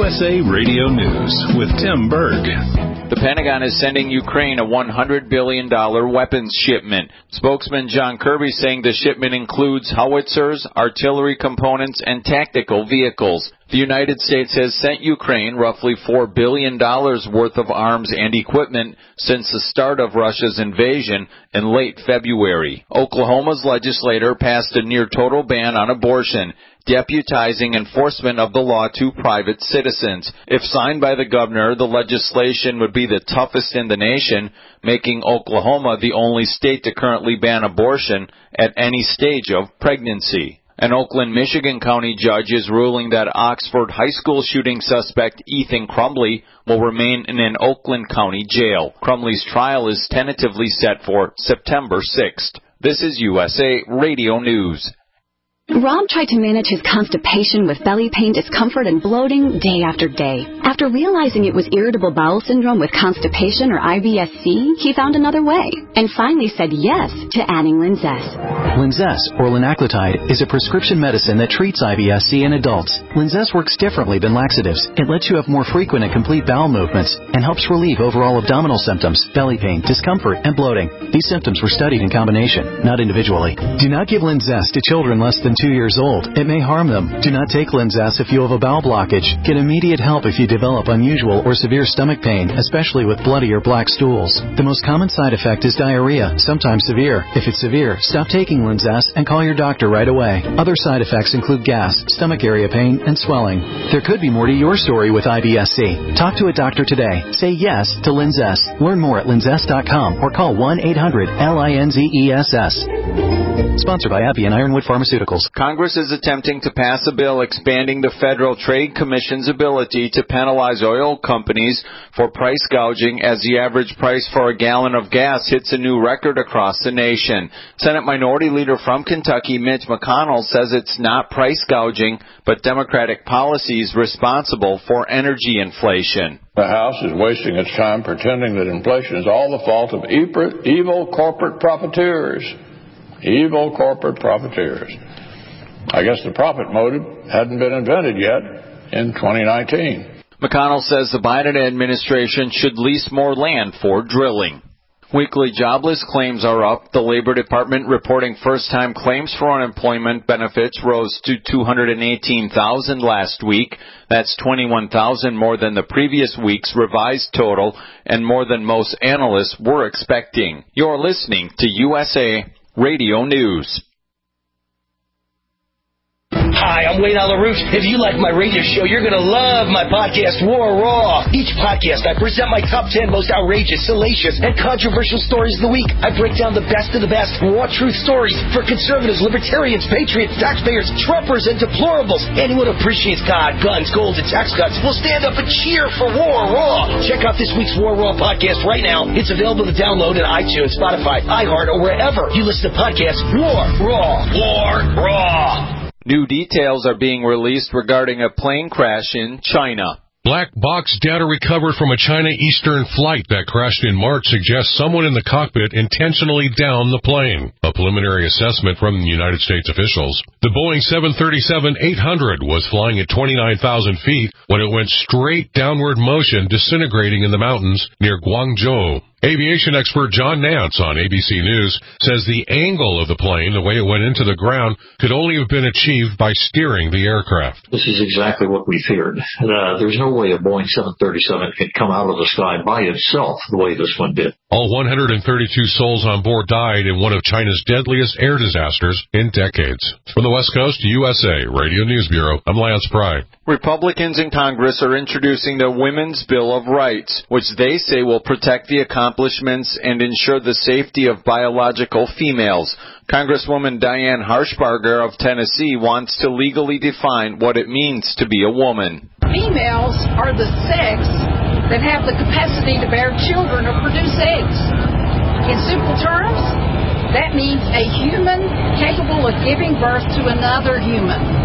USA Radio News with Tim Berg. The Pentagon is sending Ukraine a $100 billion weapons shipment. Spokesman John Kirby saying the shipment includes howitzers, artillery components, and tactical vehicles. The United States has sent Ukraine roughly $4 billion worth of arms and equipment since the start of Russia's invasion in late February. Oklahoma's legislator passed a near-total ban on abortion, deputizing enforcement of the law to private citizens. If signed by the governor, the legislation would be the toughest in the nation, making Oklahoma the only state to currently ban abortion at any stage of pregnancy. An Oakland, Michigan County judge is ruling that Oxford High School shooting suspect Ethan Crumbley will remain in an Oakland County jail. Crumbley's trial is tentatively set for September 6th. This is USA Radio News. Rob tried to manage his constipation with belly pain, discomfort, and bloating day after day. After realizing it was irritable bowel syndrome with constipation or IBS-C, he found another way and finally said yes to adding Linzess. Linzess, or linaclotide, is a prescription medicine that treats IBS-C in adults. Linzess works differently than laxatives. It lets you have more frequent and complete bowel movements and helps relieve overall abdominal symptoms, belly pain, discomfort, and bloating. These symptoms were studied in combination, not individually. Do not give Linzess to children less than 2 years old. It may harm them. Do not take Linzess if you have a bowel blockage. Get immediate help if you develop unusual or severe stomach pain, especially with bloody or black stools. The most common side effect is diarrhea, sometimes severe. If it's severe, stop taking Linzess and call your doctor right away. Other side effects include gas, stomach area pain, and swelling. There could be more to your story with IBS-C. Talk to a doctor today. Say yes to Linzess. Learn more at linzess.com or call 1-800-LINZESS. Sponsored by AbbVie and Ironwood Pharmaceuticals. Congress is attempting to pass a bill expanding the Federal Trade Commission's ability to penalize oil companies for price gouging as the average price for a gallon of gas hits a new record across the nation. Senate Minority Leader from Kentucky, Mitch McConnell, says it's not price gouging, but Democratic policies responsible for energy inflation. The House is wasting its time pretending that inflation is all the fault of evil corporate profiteers. Evil corporate profiteers. I guess the profit motive hadn't been invented yet in 2019. McConnell says the Biden administration should lease more land for drilling. Weekly jobless claims are up. The Labor Department reporting first-time claims for unemployment benefits rose to 218,000 last week. That's 21,000 more than the previous week's revised total and more than most analysts were expecting. You're listening to USA Radio News. Hi, I'm Wayne Allyn Root. If you like my radio show, you're going to love my podcast, War Raw. Each podcast, I present my top 10 most outrageous, salacious, and controversial stories of the week. I break down the best of the best raw truth stories for conservatives, libertarians, patriots, taxpayers, Trumpers, and deplorables. Anyone who appreciates God, guns, gold, and tax cuts will stand up and cheer for War Raw. Check out this week's War Raw podcast right now. It's available to download on iTunes, Spotify, iHeart, or wherever you listen to podcasts. War Raw. War Raw. New details are being released regarding a plane crash in China. Black box data recovered from a China Eastern flight that crashed in March suggests someone in the cockpit intentionally downed the plane. A preliminary assessment from the United States officials. The Boeing 737-800 was flying at 29,000 feet when it went straight downward motion, disintegrating in the mountains near Guangzhou. Aviation expert John Nance on ABC News says the angle of the plane, the way it went into the ground, could only have been achieved by steering the aircraft. This is exactly what we feared. There's no way a Boeing 737 could come out of the sky by itself the way this one did. All 132 souls on board died in one of China's deadliest air disasters in decades. From the West Coast to USA Radio News Bureau, I'm Lance Pry. Republicans in Congress are introducing the Women's Bill of Rights, which they say will protect the accomplishments and ensure the safety of biological females. Congresswoman Diane Harshbarger of Tennessee wants to legally define what it means to be a woman. Females are the sex that have the capacity to bear children or produce eggs. In simple terms, that means a human capable of giving birth to another human.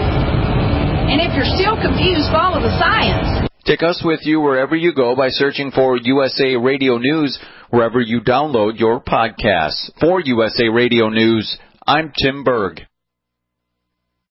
And if you're still confused, follow the science. Take us with you wherever you go by searching for USA Radio News, wherever you download your podcasts. For USA Radio News, I'm Tim Berg.